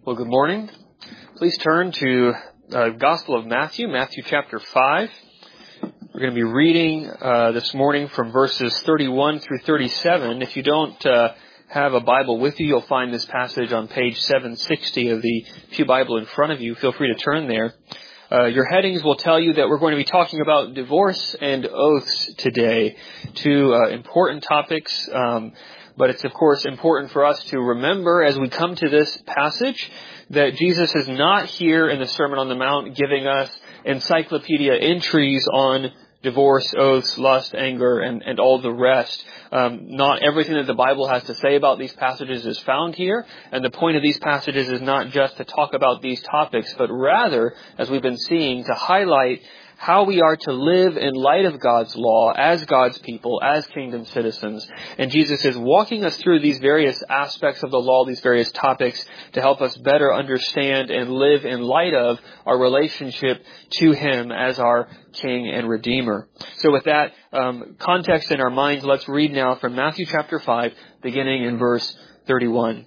Well, good morning. Please turn to Gospel of Matthew, Matthew chapter 5. We're going to be reading this morning from verses 31 through 37. If you don't have a Bible with you, you'll find this passage on page 760 of the Pew Bible in front of you. Feel free to turn there. Your headings will tell you that we're going to be talking about divorce and oaths today, two important topics. But it's, of course, important for us to remember as we come to this passage that Jesus is not here in the Sermon on the Mount giving us encyclopedia entries on divorce, oaths, lust, anger, and all the rest. Not everything that the Bible has to say about these passages is found here. And the point of these passages is not just to talk about these topics, but rather, as we've been seeing, to highlight how we are to live in light of God's law as God's people, as kingdom citizens. And Jesus is walking us through these various aspects of the law, these various topics, to help us better understand and live in light of our relationship to Him as our King and Redeemer. So with that context in our minds, let's read now from Matthew chapter 5, beginning in verse 31.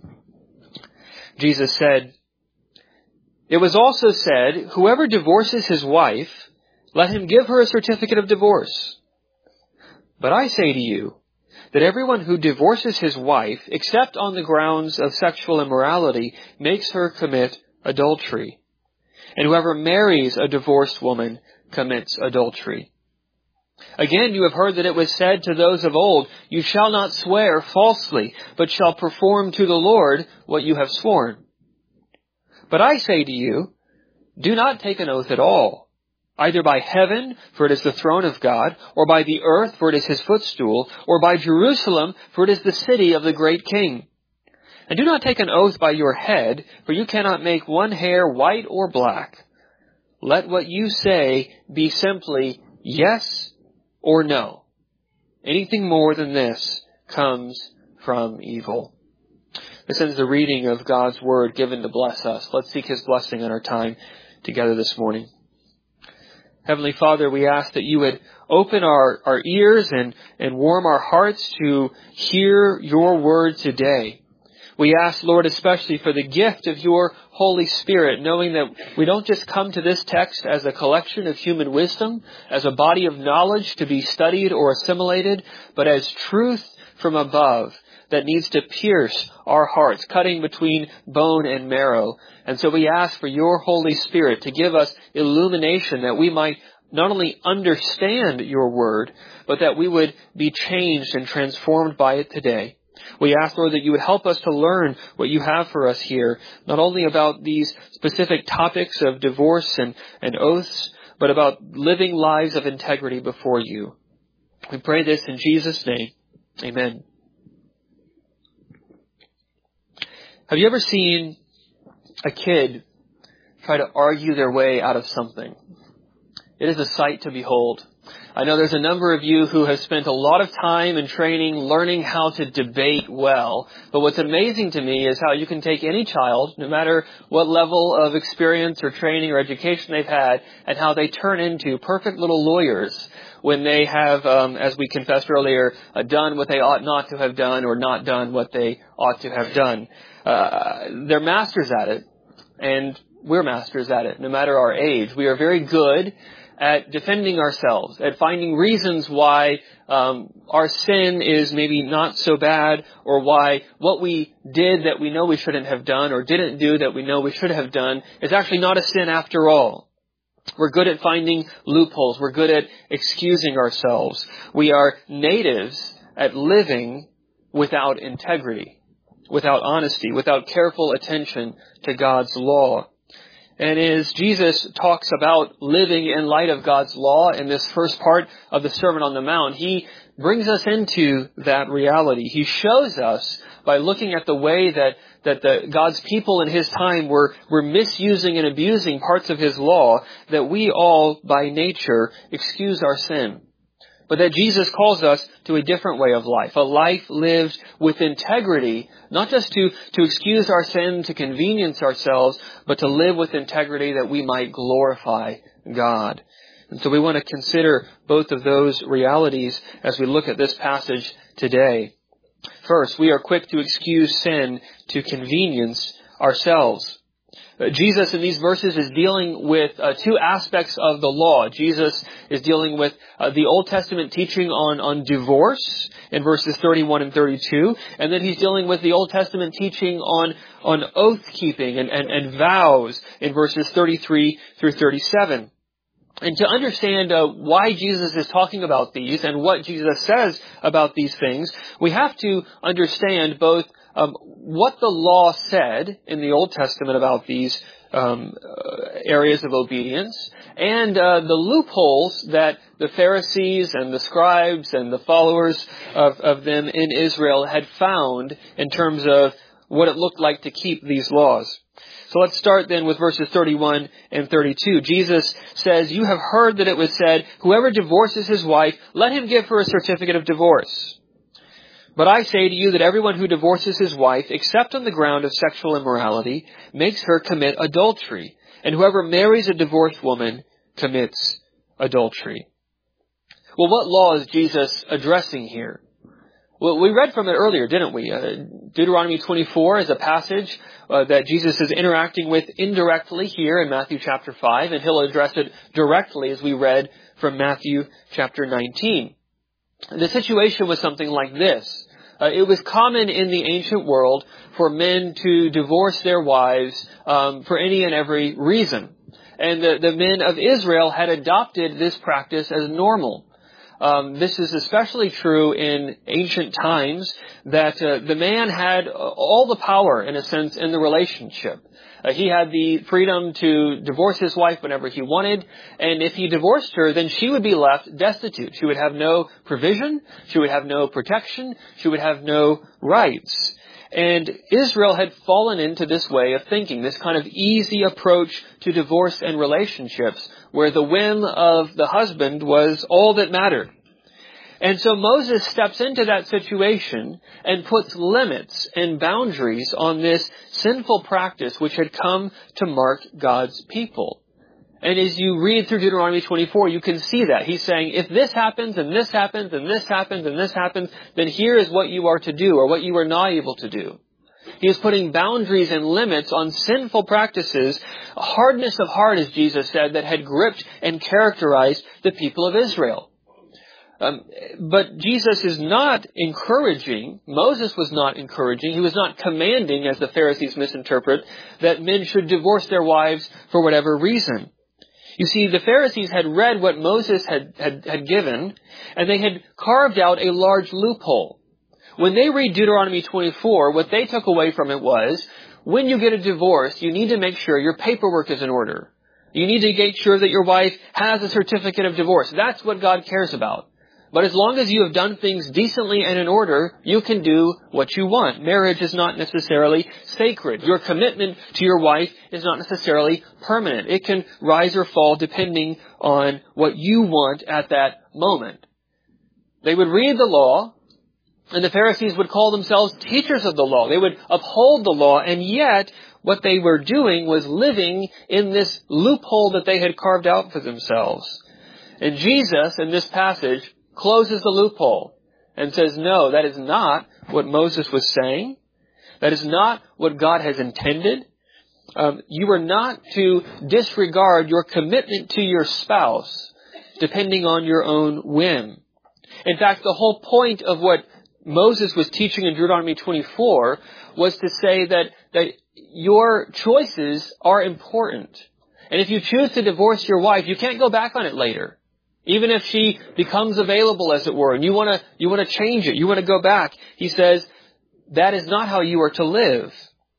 Jesus said, "It was also said, whoever divorces his wife, let him give her a certificate of divorce. But I say to you that everyone who divorces his wife, except on the grounds of sexual immorality, makes her commit adultery. And whoever marries a divorced woman commits adultery. Again, you have heard that it was said to those of old, you shall not swear falsely, but shall perform to the Lord what you have sworn. But I say to you, do not take an oath at all, either by heaven, for it is the throne of God, or by the earth, for it is His footstool, or by Jerusalem, for it is the city of the great King. And do not take an oath by your head, for you cannot make one hair white or black. Let what you say be simply yes or no. Anything more than this comes from evil." This ends the reading of God's Word given to bless us. Let's seek His blessing on our time together this morning. Heavenly Father, we ask that you would open our ears and warm our hearts to hear your Word today. We ask, Lord, especially for the gift of your Holy Spirit, knowing that we don't just come to this text as a collection of human wisdom, as a body of knowledge to be studied or assimilated, but as truth from above that needs to pierce our hearts, cutting between bone and marrow. And so we ask for your Holy Spirit to give us illumination that we might not only understand your word, but that we would be changed and transformed by it today. We ask, Lord, that you would help us to learn what you have for us here, not only about these specific topics of divorce and oaths, but about living lives of integrity before you. We pray this in Jesus' name. Amen. Have you ever seen a kid try to argue their way out of something? It is a sight to behold. I know there's a number of you who have spent a lot of time and training learning how to debate well. But what's amazing to me is how you can take any child, no matter what level of experience or training or education they've had, and how they turn into perfect little lawyers when they have, as we confessed earlier, done what they ought not to have done or not done what they ought to have done. They're masters at it, and we're masters at it, no matter our age. We are very good at defending ourselves, at finding reasons why our sin is maybe not so bad, or why what we did that we know we shouldn't have done or didn't do that we know we should have done is actually not a sin after all. We're good at finding loopholes. We're good at excusing ourselves. We are natives at living without integrity, without honesty, without careful attention to God's law. And as Jesus talks about living in light of God's law in this first part of the Sermon on the Mount, He brings us into that reality. He shows us by looking at the way that God's people in His time were misusing and abusing parts of His law, that we all, by nature, excuse our sin. But that Jesus calls us to a different way of life, a life lived with integrity, not just to excuse our sin, to convenience ourselves, but to live with integrity that we might glorify God. And so we want to consider both of those realities as we look at this passage today. First, we are quick to excuse sin to convenience ourselves. Jesus in these verses is dealing with two aspects of the law. Jesus is dealing with the Old Testament teaching on divorce in verses 31 and 32, and then he's dealing with the Old Testament teaching on oath keeping and vows in verses 33 through 37. And to understand why Jesus is talking about these and what Jesus says about these things, we have to understand both what the law said in the Old Testament about these areas of obedience, and the loopholes that the Pharisees and the scribes and the followers of them in Israel had found in terms of what it looked like to keep these laws. So let's start then with verses 31 and 32. Jesus says, "You have heard that it was said, 'Whoever divorces his wife, let him give her a certificate of divorce.' But I say to you that everyone who divorces his wife, except on the ground of sexual immorality, makes her commit adultery. And whoever marries a divorced woman commits adultery." Well, what law is Jesus addressing here? Well, we read from it earlier, didn't we? Deuteronomy 24 is a passage that Jesus is interacting with indirectly here in Matthew chapter 5, and he'll address it directly as we read from Matthew chapter 19. The situation was something like this. It was common in the ancient world for men to divorce their wives for any and every reason. And the men of Israel had adopted this practice as normal. This is especially true in ancient times, that the man had all the power, in a sense, in the relationship. He had the freedom to divorce his wife whenever he wanted, and if he divorced her, then she would be left destitute. She would have no provision, she would have no protection, she would have no rights. And Israel had fallen into this way of thinking, this kind of easy approach to divorce and relationships, where the whim of the husband was all that mattered. And so Moses steps into that situation and puts limits and boundaries on this sinful practice which had come to mark God's people. And as you read through Deuteronomy 24, you can see that. He's saying, if this happens, and this happens, and this happens, and this happens, then here is what you are to do, or what you are not able to do. He is putting boundaries and limits on sinful practices, a hardness of heart, as Jesus said, that had gripped and characterized the people of Israel. But Jesus is not encouraging, Moses was not encouraging, he was not commanding, as the Pharisees misinterpret, that men should divorce their wives for whatever reason. You see, the Pharisees had read what Moses had given, and they had carved out a large loophole. When they read Deuteronomy 24, what they took away from it was, when you get a divorce, you need to make sure your paperwork is in order. You need to make sure that your wife has a certificate of divorce. That's what God cares about. But as long as you have done things decently and in order, you can do what you want. Marriage is not necessarily sacred. Your commitment to your wife is not necessarily permanent. It can rise or fall depending on what you want at that moment. They would read the law, and the Pharisees would call themselves teachers of the law. They would uphold the law, and yet what they were doing was living in this loophole that they had carved out for themselves. And Jesus, in this passage, closes the loophole and says, no, that is not what Moses was saying. That is not what God has intended. You are not to disregard your commitment to your spouse depending on your own whim. In fact, the whole point of what Moses was teaching in Deuteronomy 24 was to say that your choices are important. And if you choose to divorce your wife, you can't go back on it later. Even if she becomes available, as it were, and you want to change it, you want to go back. He says, that is not how you are to live.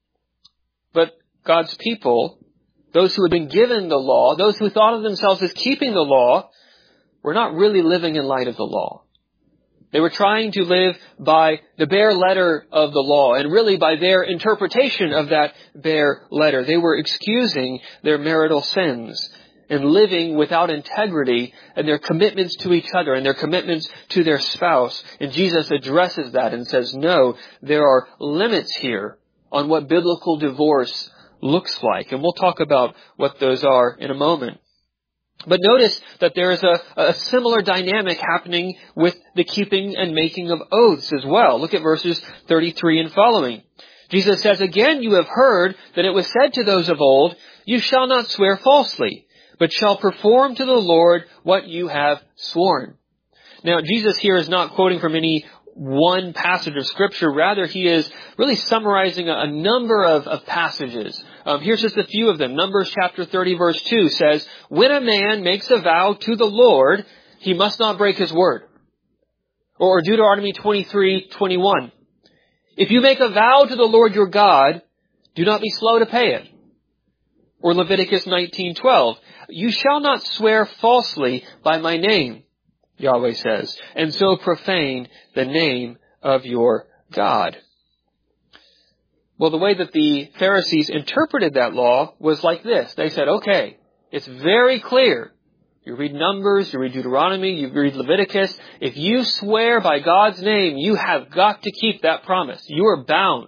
But God's people, those who had been given the law, those who thought of themselves as keeping the law, were not really living in light of the law. They were trying to live by the bare letter of the law, and really by their interpretation of that bare letter. They were excusing their marital sins and living without integrity in their commitments to each other and their commitments to their spouse. And Jesus addresses that and says, no, there are limits here on what biblical divorce looks like. And we'll talk about what those are in a moment. But notice that there is a similar dynamic happening with the keeping and making of oaths as well. Look at verses 33 and following. Jesus says, again, you have heard that it was said to those of old, you shall not swear falsely, but shall perform to the Lord what you have sworn. Now, Jesus here is not quoting from any one passage of Scripture. Rather, he is really summarizing a number of passages. Here's just a few of them. Numbers chapter 30, verse 2 says, when a man makes a vow to the Lord, he must not break his word. Or Deuteronomy 23:21. If you make a vow to the Lord your God, do not be slow to pay it. Or Leviticus 19:12. You shall not swear falsely by my name, Yahweh says, and so profane the name of your God. Well, the way that the Pharisees interpreted that law was like this. They said, okay, it's very clear. You read Numbers, you read Deuteronomy, you read Leviticus. If you swear by God's name, you have got to keep that promise. You are bound.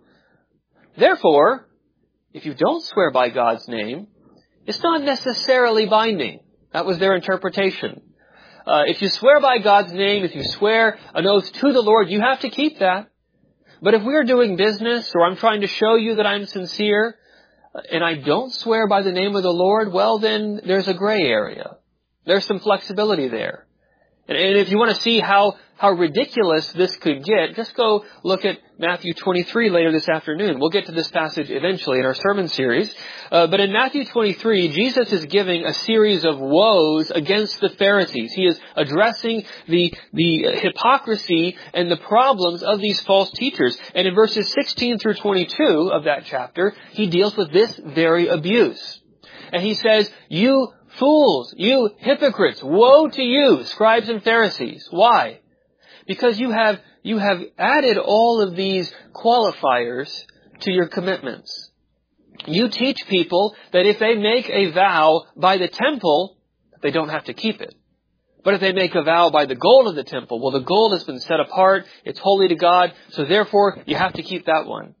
Therefore, if you don't swear by God's name, it's not necessarily binding. That was their interpretation. If you swear by God's name, if you swear an oath to the Lord, you have to keep that. But if we're doing business, or I'm trying to show you that I'm sincere, and I don't swear by the name of the Lord, well, then there's a gray area. There's some flexibility there. And if you want to see how ridiculous this could get, just go look at Matthew 23 later this afternoon. We'll get to this passage eventually in our sermon series. But in Matthew 23, Jesus is giving a series of woes against the Pharisees. He is addressing the hypocrisy and the problems of these false teachers. And in verses 16 through 22 of that chapter, he deals with this very abuse. And he says, you fools, you hypocrites, woe to you, scribes and Pharisees. Why? Because you have added all of these qualifiers to your commitments. You teach people that if they make a vow by the temple, they don't have to keep it. But if they make a vow by the gold of the temple, well, the gold has been set apart, it's holy to God, so therefore you have to keep that one.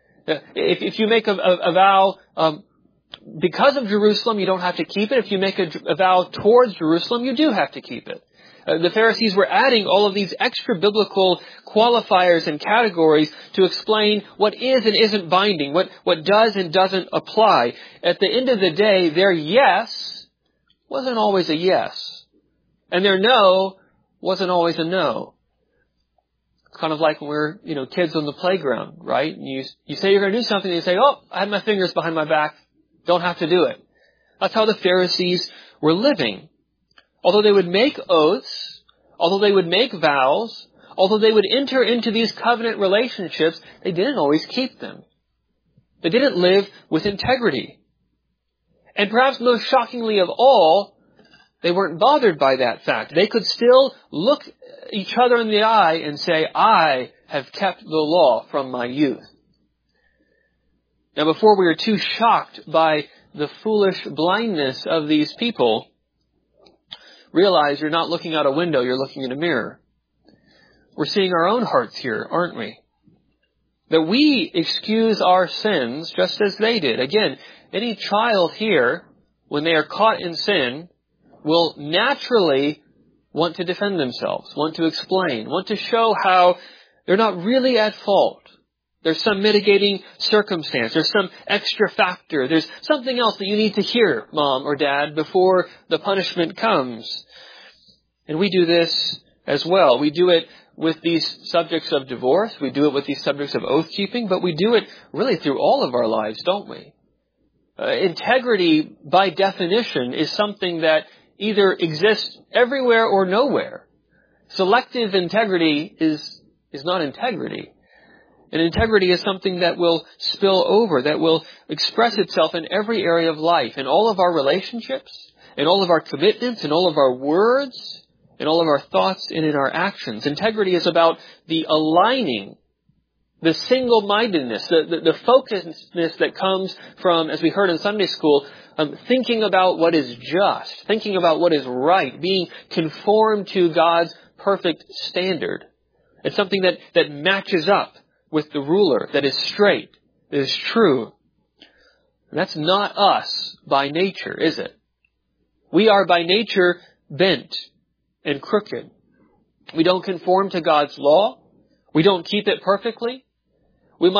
If you make a vow because of Jerusalem, you don't have to keep it. If you make a vow towards Jerusalem, you do have to keep it. The Pharisees were adding all of these extra biblical qualifiers and categories to explain what is and isn't binding, what does and doesn't apply. At the end of the day, their yes wasn't always a yes. And their no wasn't always a no. Kind of like when we're, kids on the playground, right? And you say you're going to do something, and you say, oh, I had my fingers behind my back. Don't have to do it. That's how the Pharisees were living. Although they would make oaths, although they would make vows, although they would enter into these covenant relationships, they didn't always keep them. They didn't live with integrity. And perhaps most shockingly of all, they weren't bothered by that fact. They could still look each other in the eye and say, I have kept the law from my youth. Now, before we are too shocked by the foolish blindness of these people, realize you're not looking out a window, you're looking in a mirror. We're seeing our own hearts here, aren't we? That we excuse our sins just as they did. Again, any child here, when they are caught in sin, will naturally want to defend themselves, want to explain, want to show how they're not really at fault. There's some mitigating circumstance. There's some extra factor. There's something else that you need to hear, Mom or Dad, before the punishment comes. And we do this as well. We do it with these subjects of divorce. We do it with these subjects of oath-keeping. But we do it really through all of our lives, don't we? Integrity, by definition, is something that either exists everywhere or nowhere. Selective integrity is not integrity. And integrity is something that will spill over, that will express itself in every area of life, in all of our relationships, in all of our commitments, in all of our words, in all of our thoughts, and in our actions. Integrity is about the aligning, the single-mindedness, the focusedness that comes from, as we heard in Sunday school, thinking about what is just, thinking about what is right, being conformed to God's perfect standard. It's something that matches up with the ruler, that is straight, that is true. And that's not us by nature, is it? We are by nature bent and crooked. We don't conform to God's law. We don't keep it perfectly. We might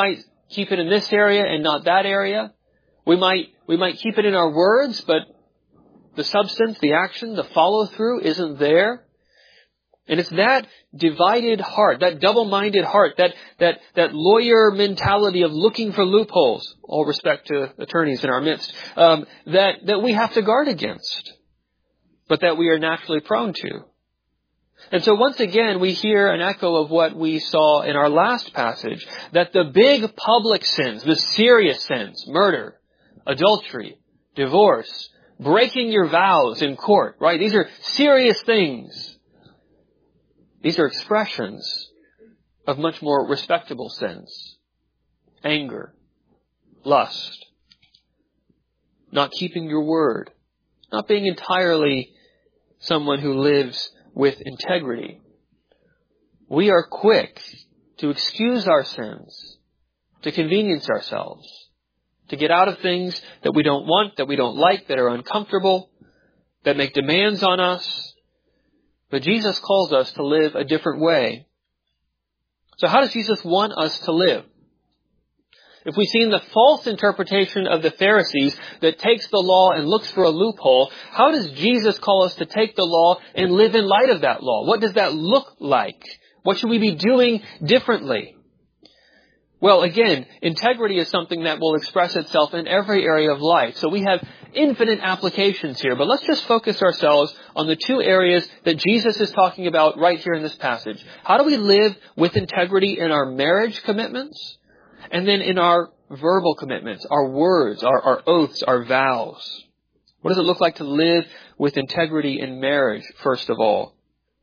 keep it in this area and not that area. We might keep it in our words, but the substance, the action, the follow-through isn't there. And it's that divided heart, that double-minded heart, that lawyer mentality of looking for loopholes, all respect to attorneys in our midst, that we have to guard against, but that we are naturally prone to. And so once again, we hear an echo of what we saw in our last passage, that the big public sins, the serious sins, murder, adultery, divorce, breaking your vows in court, right? These are serious things. These are expressions of much more respectable sins. Anger, lust, not keeping your word, not being entirely someone who lives with integrity. We are quick to excuse our sins, to convenience ourselves, to get out of things that we don't want, that we don't like, that are uncomfortable, that make demands on us. But Jesus calls us to live a different way. So how does Jesus want us to live? If we've seen the false interpretation of the Pharisees that takes the law and looks for a loophole, how does Jesus call us to take the law and live in light of that law? What does that look like? What should we be doing differently? Well, again, integrity is something that will express itself in every area of life. So we have infinite applications here, but let's just focus ourselves on the two areas that Jesus is talking about right here in this passage. How do we live with integrity in our marriage commitments? And then in our verbal commitments, our words, our oaths, our vows. What does it look like to live with integrity in marriage, first of all?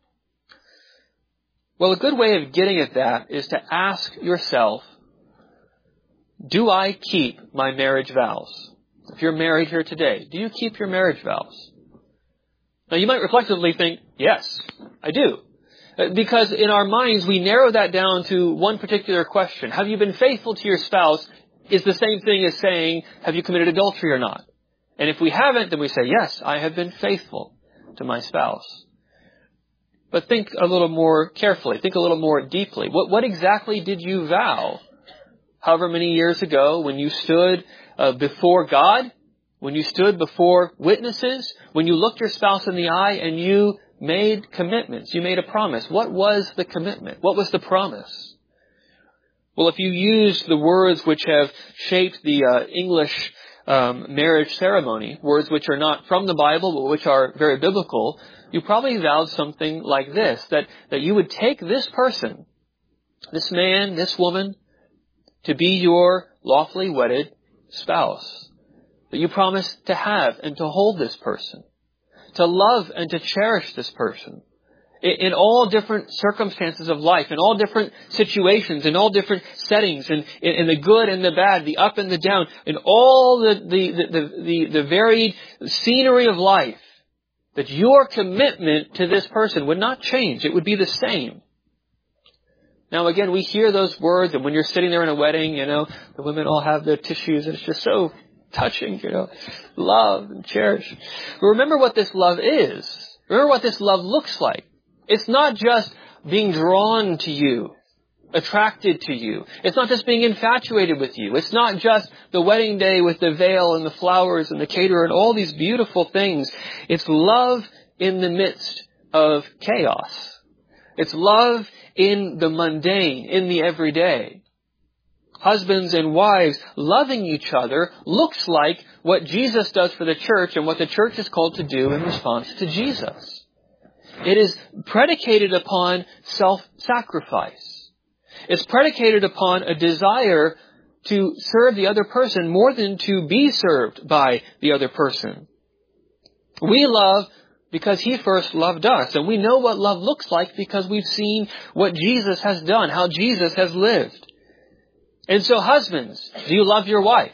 Well, a good way of getting at that is to ask yourself, do I keep my marriage vows? If you're married here today, do you keep your marriage vows? Now, you might reflectively think, yes, I do. Because in our minds, we narrow that down to one particular question. Have you been faithful to your spouse is the same thing as saying, have you committed adultery or not? And if we haven't, then we say, yes, I have been faithful to my spouse. But think a little more carefully. Think a little more deeply. What exactly did you vow? However many years ago, when you stood before God, when you stood before witnesses, when you looked your spouse in the eye and you made commitments, you made a promise. What was the commitment? What was the promise? Well, if you use the words which have shaped the English marriage ceremony, words which are not from the Bible but which are very biblical, you probably vowed something like this, that you would take this person, this man, this woman, to be your lawfully wedded spouse. That you promise to have and to hold this person. To love and to cherish this person. In all different circumstances of life, in all different situations, in all different settings, in the good and the bad, the up and the down, in all the varied scenery of life, that your commitment to this person would not change. It would be the same. Now again, we hear those words, and when you're sitting there in a wedding, the women all have their tissues, and it's just so touching, love and cherish. But remember what this love is. Remember what this love looks like. It's not just being drawn to you, attracted to you. It's not just being infatuated with you. It's not just the wedding day with the veil and the flowers and the caterer and all these beautiful things. It's love in the midst of chaos. It's love in the mundane, in the everyday. Husbands and wives loving each other looks like what Jesus does for the church and what the church is called to do in response to Jesus. It is predicated upon self-sacrifice. It's predicated upon a desire to serve the other person more than to be served by the other person. We love because He first loved us. And we know what love looks like because we've seen what Jesus has done, how Jesus has lived. And so husbands, do you love your wife?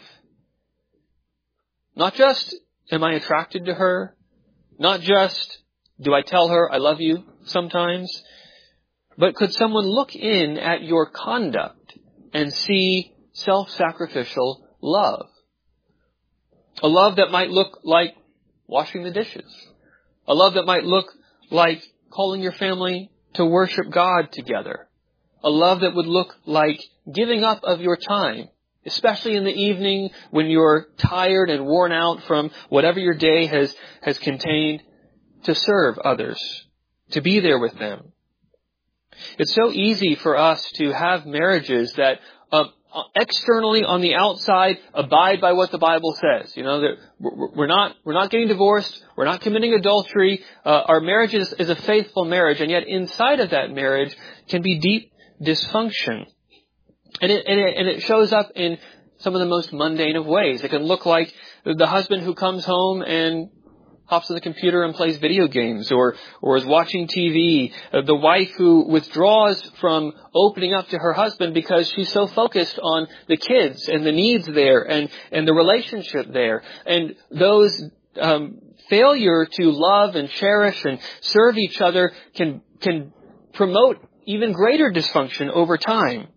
Not just, am I attracted to her? Not just, do I tell her I love you sometimes? But could someone look in at your conduct and see self-sacrificial love? A love that might look like washing the dishes. A love that might look like calling your family to worship God together. A love that would look like giving up of your time especially in the evening when you're tired and worn out from whatever your day has contained, to serve others, to be there with them. It's so easy for us to have marriages that externally on the outside abide by what the Bible says. You know, that we're not getting divorced, we're not committing adultery. Our marriage is a faithful marriage, and yet inside of that marriage can be deep dysfunction. And it shows up in some of the most mundane of ways. It can look like the husband who comes home and hops on the computer and plays video games or is watching TV. The wife who withdraws from opening up to her husband because she's so focused on the kids and the needs there and the relationship there. And those failure to love and cherish and serve each other can promote even greater dysfunction over time.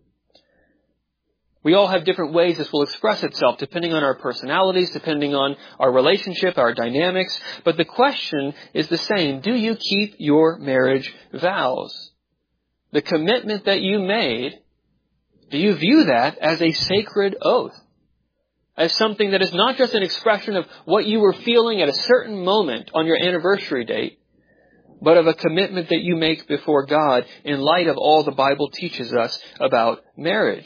We all have different ways this will express itself, depending on our personalities, depending on our relationship, our dynamics. But the question is the same. Do you keep your marriage vows? The commitment that you made, do you view that as a sacred oath? As something that is not just an expression of what you were feeling at a certain moment on your anniversary date, but of a commitment that you make before God in light of all the Bible teaches us about marriage.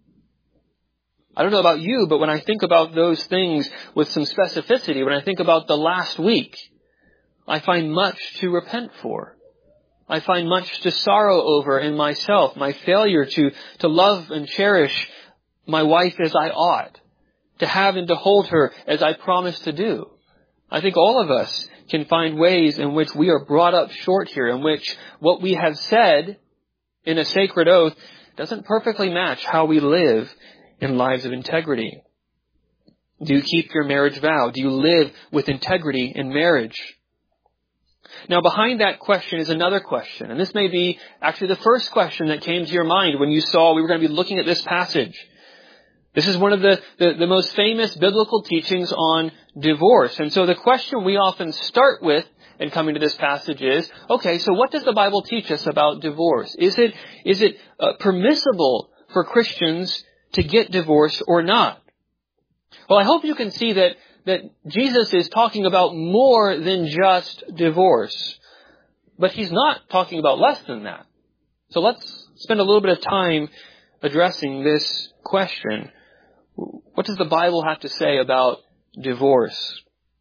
I don't know about you, but when I think about those things with some specificity, when I think about the last week, I find much to repent for. I find much to sorrow over in myself, my failure to love and cherish my wife as I ought, to have and to hold her as I promised to do. I think all of us can find ways in which we are brought up short here, in which what we have said in a sacred oath doesn't perfectly match how we live in lives of integrity. Do you keep your marriage vow? Do you live with integrity in marriage? Now, behind that question is another question, and this may be actually the first question that came to your mind when you saw we were going to be looking at this passage. This is one of the most famous biblical teachings on divorce. And so the question we often start with in coming to this passage is, okay, so what does the Bible teach us about divorce? Is it permissible for Christians to get divorced or not? Well, I hope you can see that Jesus is talking about more than just divorce. But he's not talking about less than that. So let's spend a little bit of time addressing this question. What does the Bible have to say about divorce?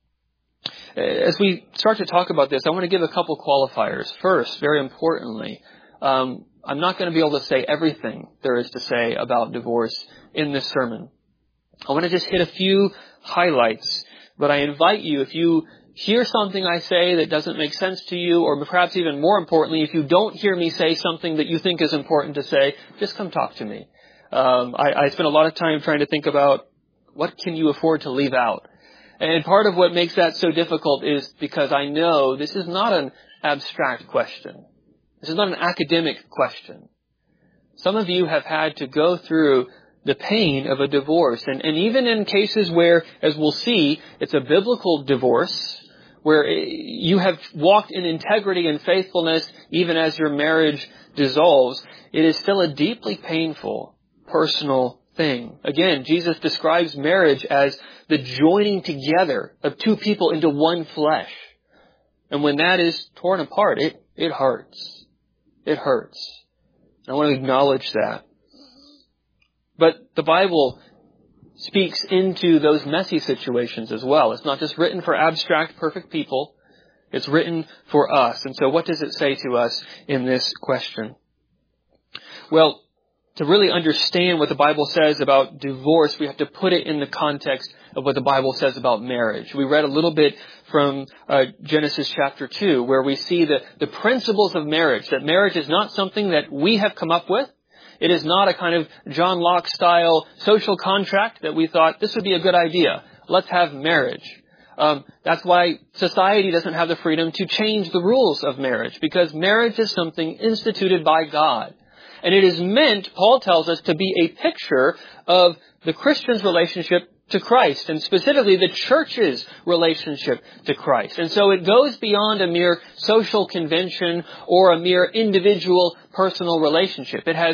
As we start to talk about this, I want to give a couple qualifiers. First, very importantly, I'm not going to be able to say everything there is to say about divorce in this sermon. I want to just hit a few highlights, but I invite you, if you hear something I say that doesn't make sense to you, or perhaps even more importantly, if you don't hear me say something that you think is important to say, just come talk to me. I spend a lot of time trying to think about what can you afford to leave out. And part of what makes that so difficult is because I know this is not an abstract question. This is not an academic question. Some of you have had to go through the pain of a divorce. And even in cases where, as we'll see, it's a biblical divorce, where you have walked in integrity and faithfulness even as your marriage dissolves, it is still a deeply painful personal thing. Again, Jesus describes marriage as the joining together of two people into one flesh. And when that is torn apart, it hurts. It hurts. I want to acknowledge that. But the Bible speaks into those messy situations as well. It's not just written for abstract, perfect people. It's written for us. And so what does it say to us in this question? Well, to really understand what the Bible says about divorce, we have to put it in the context of what the Bible says about marriage. We read a little bit from Genesis chapter 2, where we see the principles of marriage, that marriage is not something that we have come up with. It is not a kind of John Locke style social contract that we thought this would be a good idea. Let's have marriage. That's why society doesn't have the freedom to change the rules of marriage, because marriage is something instituted by God. And it is meant, Paul tells us, to be a picture of the Christian's relationship to Christ, and specifically the church's relationship to Christ. And so it goes beyond a mere social convention or a mere individual personal relationship. It has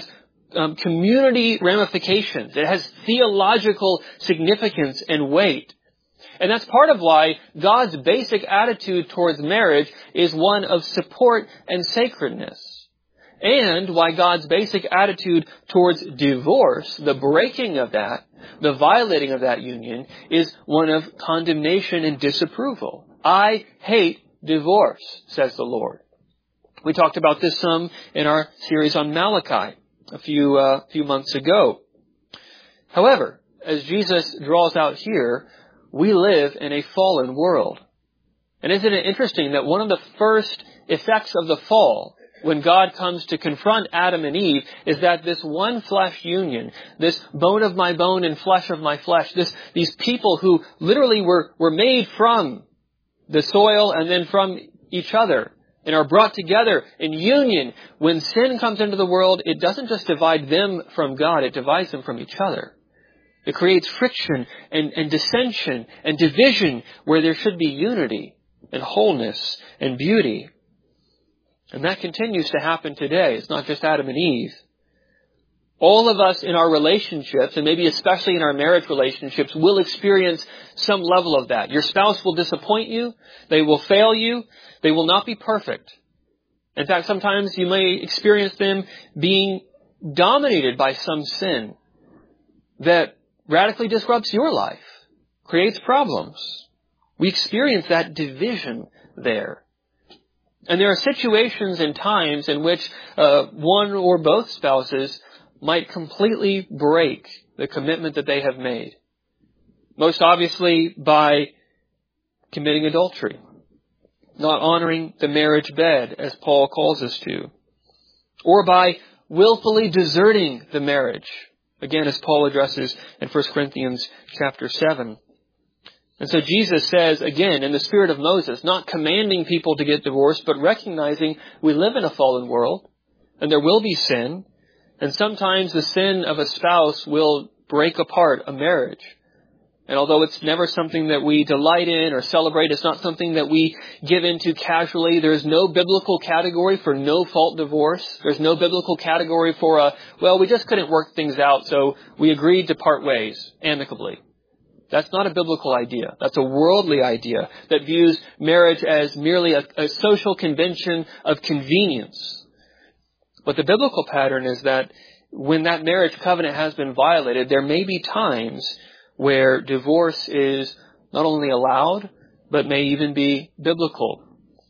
community ramifications. It has theological significance and weight. And that's part of why God's basic attitude towards marriage is one of support and sacredness. And why God's basic attitude towards divorce, the breaking of that, the violating of that union, is one of condemnation and disapproval. I hate divorce, says the Lord. We talked about this some in our series on Malachi a few months ago. However, as Jesus draws out here, we live in a fallen world. And isn't it interesting that one of the first effects of the fall, when God comes to confront Adam and Eve, is that this one flesh union, this bone of my bone and flesh of my flesh, these people who literally were made from the soil and then from each other and are brought together in union. When sin comes into the world, it doesn't just divide them from God, it divides them from each other. It creates friction and dissension and division where there should be unity and wholeness and beauty. And that continues to happen today. It's not just Adam and Eve. All of us in our relationships, and maybe especially in our marriage relationships, will experience some level of that. Your spouse will disappoint you. They will fail you. They will not be perfect. In fact, sometimes you may experience them being dominated by some sin that radically disrupts your life, creates problems. We experience that division there. And there are situations and times in which one or both spouses might completely break the commitment that they have made. Most obviously by committing adultery, not honoring the marriage bed as Paul calls us to, or by willfully deserting the marriage, again as Paul addresses in 1 Corinthians chapter 7. And so Jesus says, again, in the spirit of Moses, not commanding people to get divorced, but recognizing we live in a fallen world, and there will be sin, and sometimes the sin of a spouse will break apart a marriage. And although it's never something that we delight in or celebrate, it's not something that we give into casually. There's no biblical category for no-fault divorce. There's no biblical category for we just couldn't work things out, so we agreed to part ways amicably. That's not a biblical idea. That's a worldly idea that views marriage as merely a social convention of convenience. But the biblical pattern is that when that marriage covenant has been violated, there may be times where divorce is not only allowed, but may even be biblical.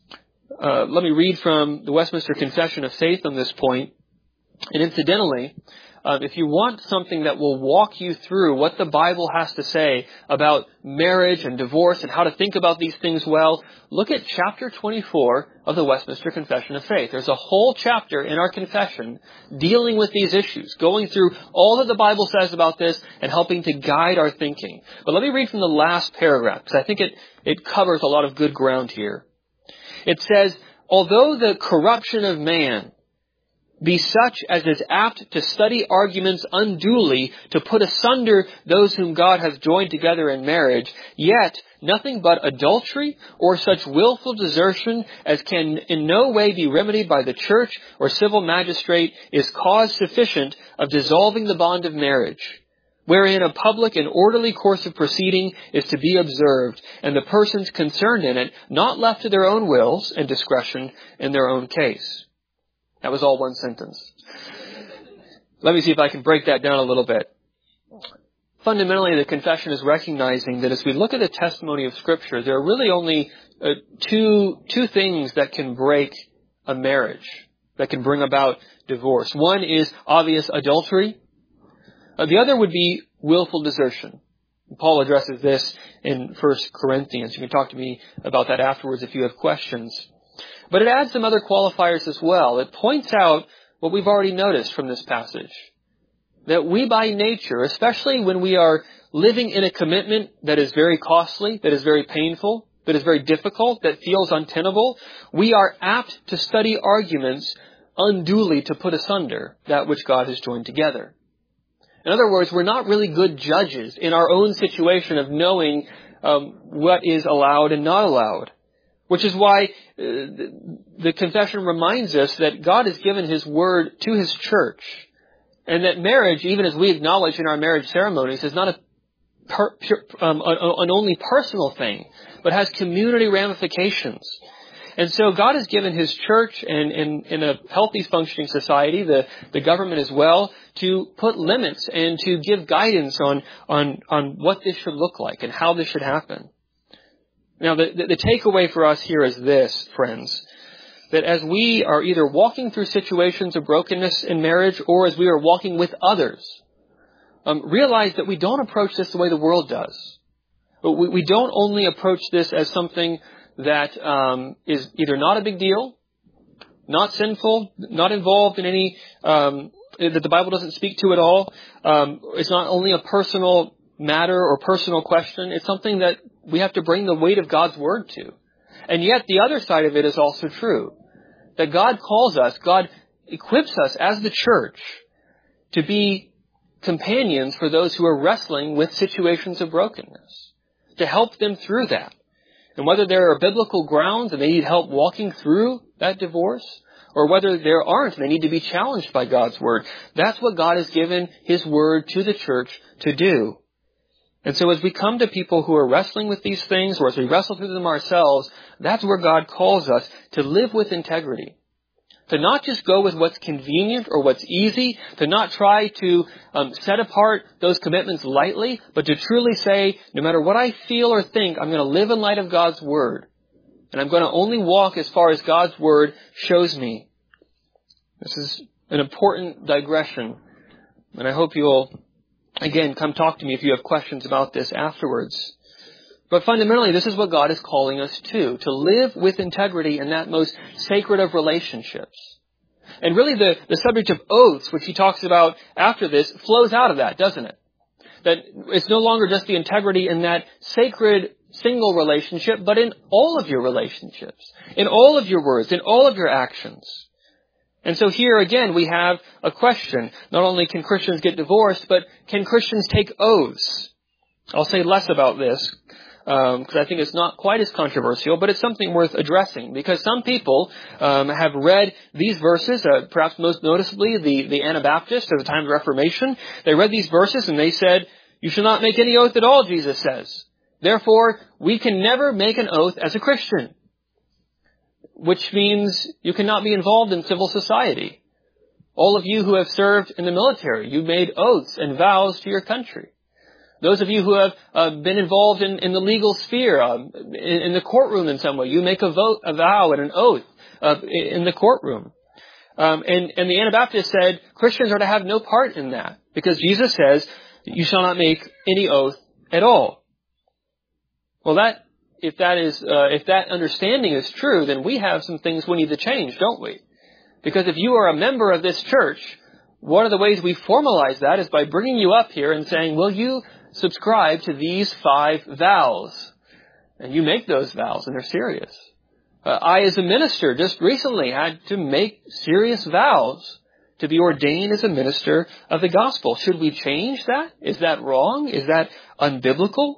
Let me read from the Westminster Confession of Faith on this point. And incidentally, if you want something that will walk you through what the Bible has to say about marriage and divorce and how to think about these things well, look at chapter 24 of the Westminster Confession of Faith. There's a whole chapter in our confession dealing with these issues, going through all that the Bible says about this and helping to guide our thinking. But let me read from the last paragraph, because I think it covers a lot of good ground here. It says, although the corruption of man be such as is apt to study arguments unduly to put asunder those whom God hath joined together in marriage, yet nothing but adultery or such willful desertion as can in no way be remedied by the church or civil magistrate is cause sufficient of dissolving the bond of marriage, wherein a public and orderly course of proceeding is to be observed, and the persons concerned in it not left to their own wills and discretion in their own case. That was all one sentence. Let me see if I can break that down a little bit. Fundamentally, the confession is recognizing that as we look at the testimony of Scripture, there are really only two things that can break a marriage, that can bring about divorce. One is obvious adultery. The other would be willful desertion. Paul addresses this in 1 Corinthians. You can talk to me about that afterwards if you have questions. But it adds some other qualifiers as well. It points out what we've already noticed from this passage. That we by nature, especially when we are living in a commitment that is very costly, that is very painful, that is very difficult, that feels untenable, we are apt to study arguments unduly to put asunder that which God has joined together. In other words, we're not really good judges in our own situation of knowing what is allowed and not allowed. Which is why the confession reminds us that God has given His word to His church And that marriage, even as we acknowledge in our marriage ceremonies, is not an only personal thing, but has community ramifications. And so God has given His church and in a healthy functioning society, the government as well, to put limits and to give guidance on what this should look like and how this should happen. Now, the takeaway for us here is this, friends, that as we are either walking through situations of brokenness in marriage or as we are walking with others, realize that we don't approach this the way the world does. We don't only approach this as something that is either not a big deal, not sinful, not involved in any that the Bible doesn't speak to at all. It's not only a personal matter or personal question. It's something that we have to bring the weight of God's Word to. And yet the other side of it is also true. That God calls us, God equips us as the church to be companions for those who are wrestling with situations of brokenness, to help them through that. And whether there are biblical grounds and they need help walking through that divorce, or whether there aren't, they need to be challenged by God's Word. That's what God has given His Word to the church to do. And so as we come to people who are wrestling with these things, or as we wrestle through them ourselves, that's where God calls us to live with integrity. To not just go with what's convenient or what's easy, to not try to set apart those commitments lightly, but to truly say, no matter what I feel or think, I'm going to live in light of God's Word. And I'm going to only walk as far as God's Word shows me. This is an important digression. And I hope you'll, again, come talk to me if you have questions about this afterwards. But fundamentally, this is what God is calling us to live with integrity in that most sacred of relationships. And really the subject of oaths, which he talks about after this, flows out of that, doesn't it? That it's no longer just the integrity in that sacred single relationship, but in all of your relationships, in all of your words, in all of your actions. And so here again we have a question. Not only can Christians get divorced, but can Christians take oaths? I'll say less about this, because I think it's not quite as controversial, but it's something worth addressing. Because some people have read these verses, perhaps most noticeably the Anabaptists at the time of the Reformation. They read these verses and they said, you shall not make any oath at all, Jesus says. Therefore, we can never make an oath as a Christian. Which means you cannot be involved in civil society. All of you who have served in the military, you made oaths and vows to your country. Those of you who have been involved in the legal sphere, in the courtroom in some way, you make a vow and an oath in the courtroom. And the Anabaptists said Christians are to have no part in that, because Jesus says you shall not make any oath at all. Well, if that understanding is true, then we have some things we need to change, don't we? Because if you are a member of this church, one of the ways we formalize that is by bringing you up here and saying, will you subscribe to these 5 vows? And you make those vows, and they're serious. I, as a minister, just recently had to make serious vows to be ordained as a minister of the gospel. Should we change that? Is that wrong? Is that unbiblical?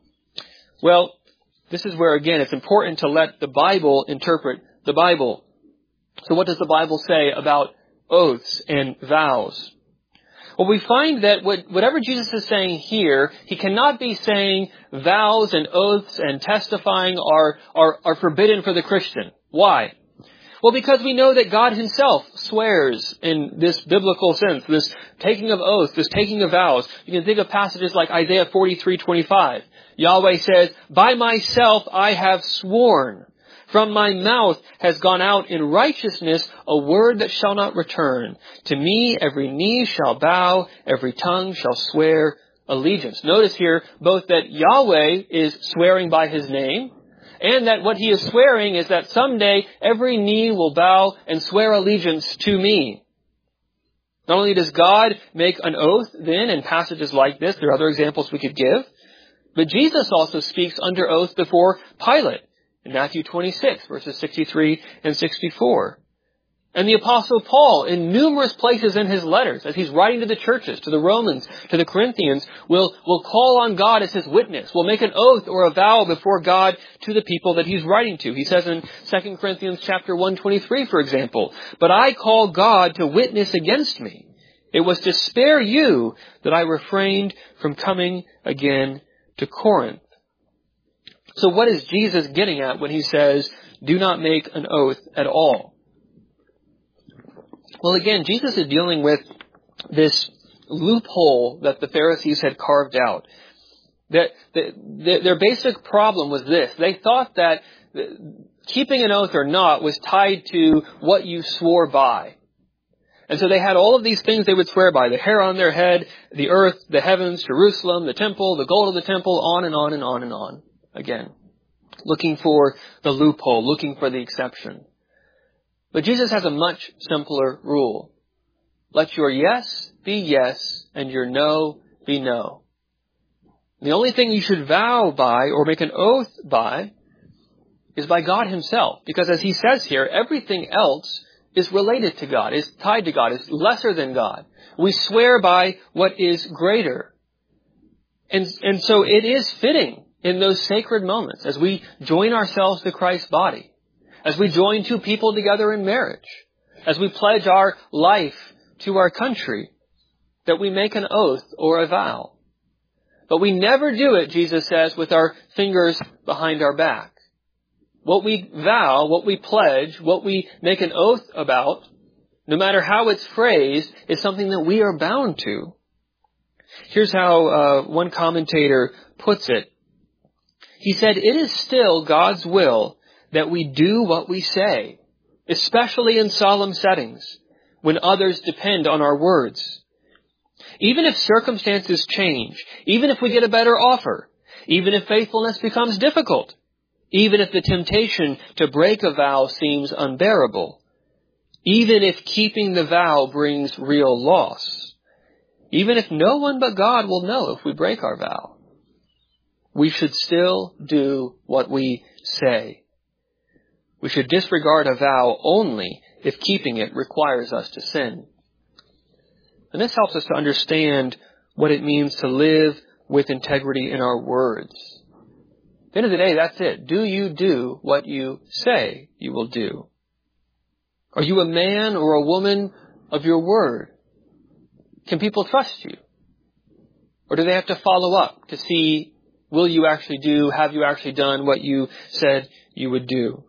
Well, this is where, again, it's important to let the Bible interpret the Bible. So what does the Bible say about oaths and vows? Well, we find that whatever Jesus is saying here, He cannot be saying vows and oaths and testifying are forbidden for the Christian. Why? Well, because we know that God Himself swears in this biblical sense, this taking of oaths, this taking of vows. You can think of passages like Isaiah 43:25. Yahweh says, by myself I have sworn. From my mouth has gone out in righteousness a word that shall not return. To me every knee shall bow, every tongue shall swear allegiance. Notice here both that Yahweh is swearing by His name, and that what He is swearing is that someday every knee will bow and swear allegiance to me. Not only does God make an oath then in passages like this, there are other examples we could give, but Jesus also speaks under oath before Pilate in Matthew 26, verses 63 and 64. And the Apostle Paul, in numerous places in his letters, as he's writing to the churches, to the Romans, to the Corinthians, will call on God as his witness, will make an oath or a vow before God to the people that he's writing to. He says in 2 Corinthians chapter 1:23, for example, but I call God to witness against me, It was to spare you that I refrained from coming again to Corinth. So what is Jesus getting at when he says, do not make an oath at all? Well, again, Jesus is dealing with this loophole that the Pharisees had carved out. That their basic problem was this. They thought that keeping an oath or not was tied to what you swore by. And so they had all of these things they would swear by. The hair on their head, the earth, the heavens, Jerusalem, the temple, the gold of the temple, on and on and on and on. Again, looking for the loophole, looking for the exception. But Jesus has a much simpler rule. Let your yes be yes and your no be no. The only thing you should vow by or make an oath by is by God himself. Because as he says here, everything else is related to God, is tied to God, is lesser than God. We swear by what is greater. And so it is fitting in those sacred moments as we join ourselves to Christ's body, as we join two people together in marriage, as we pledge our life to our country, that we make an oath or a vow. But we never do it, Jesus says, with our fingers behind our back. What we vow, what we pledge, what we make an oath about, no matter how it's phrased, is something that we are bound to. Here's how one commentator puts it. He said, it is still God's will that we do what we say, especially in solemn settings, when others depend on our words. Even if circumstances change, even if we get a better offer, even if faithfulness becomes difficult, even if the temptation to break a vow seems unbearable, even if keeping the vow brings real loss, even if no one but God will know if we break our vow, we should still do what we say. We should disregard a vow only if keeping it requires us to sin. And this helps us to understand what it means to live with integrity in our words. At the end of the day, that's it. Do you do what you say you will do? Are you a man or a woman of your word? Can people trust you? Or do they have to follow up to see, will you actually do, have you actually done what you said you would do?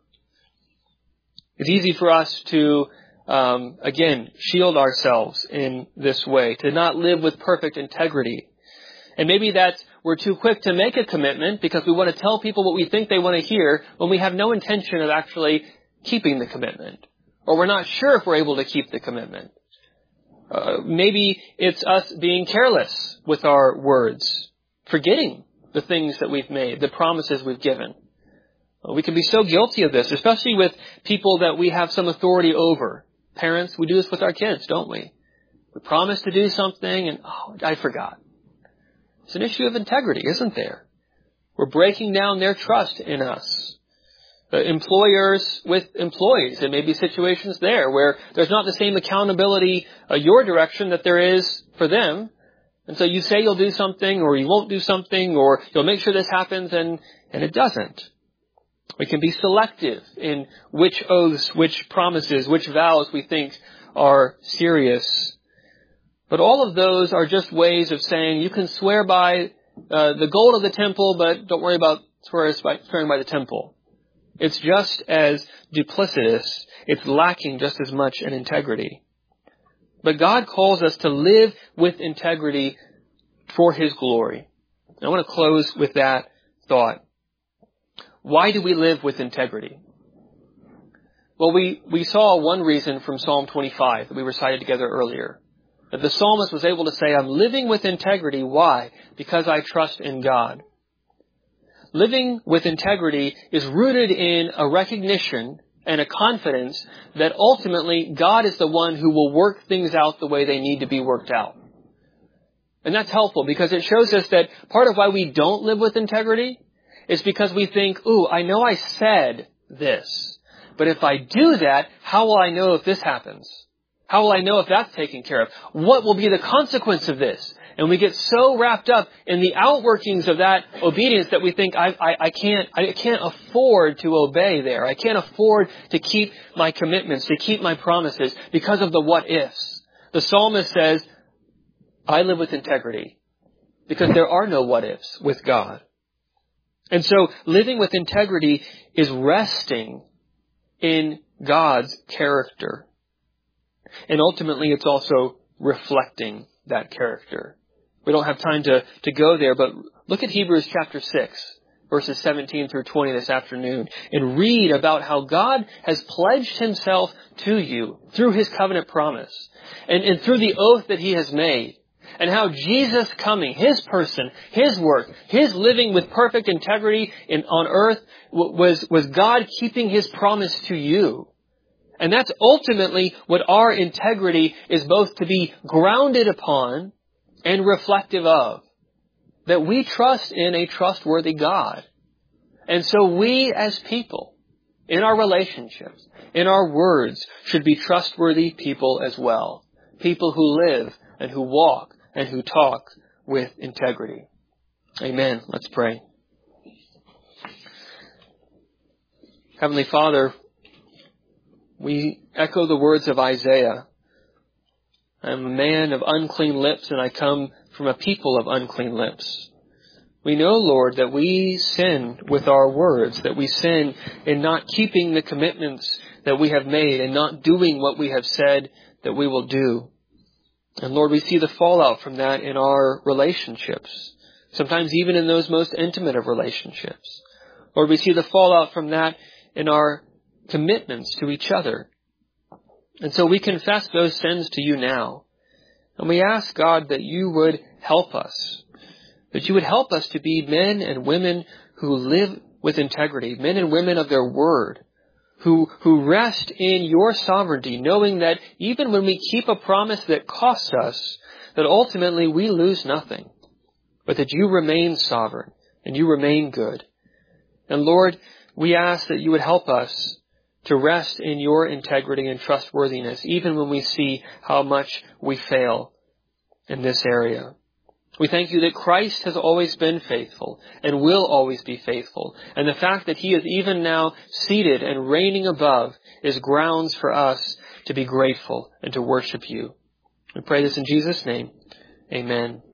It's easy for us to, again, shield ourselves in this way, to not live with perfect integrity. And maybe that's, we're too quick to make a commitment because we want to tell people what we think they want to hear when we have no intention of actually keeping the commitment. Or we're not sure if we're able to keep the commitment. Maybe it's us being careless with our words, forgetting the things that we've made, the promises we've given. We can be so guilty of this, especially with people that we have some authority over. Parents, we do this with our kids, don't we? We promise to do something and, I forgot. It's an issue of integrity, isn't there? We're breaking down their trust in us. Employers with employees, there may be situations there where there's not the same accountability your direction that there is for them. And so you say you'll do something or you won't do something or you'll make sure this happens and it doesn't. We can be selective in which oaths, which promises, which vows we think are serious. But all of those are just ways of saying you can swear by the gold of the temple, but don't worry about swearing by the temple. It's just as duplicitous. It's lacking just as much in integrity. But God calls us to live with integrity for His glory. And I want to close with that thought. Why do we live with integrity? Well, we saw one reason from Psalm 25 that we recited together earlier. That the psalmist was able to say, I'm living with integrity. Why? Because I trust in God. Living with integrity is rooted in a recognition and a confidence that ultimately God is the one who will work things out the way they need to be worked out. And that's helpful because it shows us that part of why we don't live with integrity is because we think, I know I said this, but if I do that, how will I know if this happens? How will I know if that's taken care of? What will be the consequence of this? And we get so wrapped up in the outworkings of that obedience that we think, I can't afford to obey there. I can't afford to keep my commitments, to keep my promises because of the what ifs. The psalmist says, I live with integrity, because there are no what-ifs with God. And so living with integrity is resting in God's character. And ultimately, it's also reflecting that character. We don't have time to go there, but look at Hebrews chapter 6, verses 17 through 20 this afternoon, and read about how God has pledged himself to you through his covenant promise and through the oath that he has made. And how Jesus coming, his person, his work, his living with perfect integrity on earth was God keeping his promise to you. And that's ultimately what our integrity is both to be grounded upon and reflective of. That we trust in a trustworthy God. And so we as people, in our relationships, in our words, should be trustworthy people as well. People who live and who walk and who talk with integrity. Amen. Let's pray. Heavenly Father, we echo the words of Isaiah. I am a man of unclean lips, and I come from a people of unclean lips. We know, Lord, that we sin with our words, that we sin in not keeping the commitments that we have made and not doing what we have said that we will do. And Lord, we see the fallout from that in our relationships, sometimes even in those most intimate of relationships. Lord, we see the fallout from that in our commitments to each other. And so we confess those sins to you now. And we ask, God, that you would help us, that you would help us to be men and women who live with integrity, men and women of their word, who rest in your sovereignty, knowing that even when we keep a promise that costs us, that ultimately we lose nothing, but that you remain sovereign and you remain good. And Lord, we ask that you would help us to rest in your integrity and trustworthiness, even when we see how much we fail in this area. We thank you that Christ has always been faithful and will always be faithful. And the fact that he is even now seated and reigning above is grounds for us to be grateful and to worship you. We pray this in Jesus' name. Amen.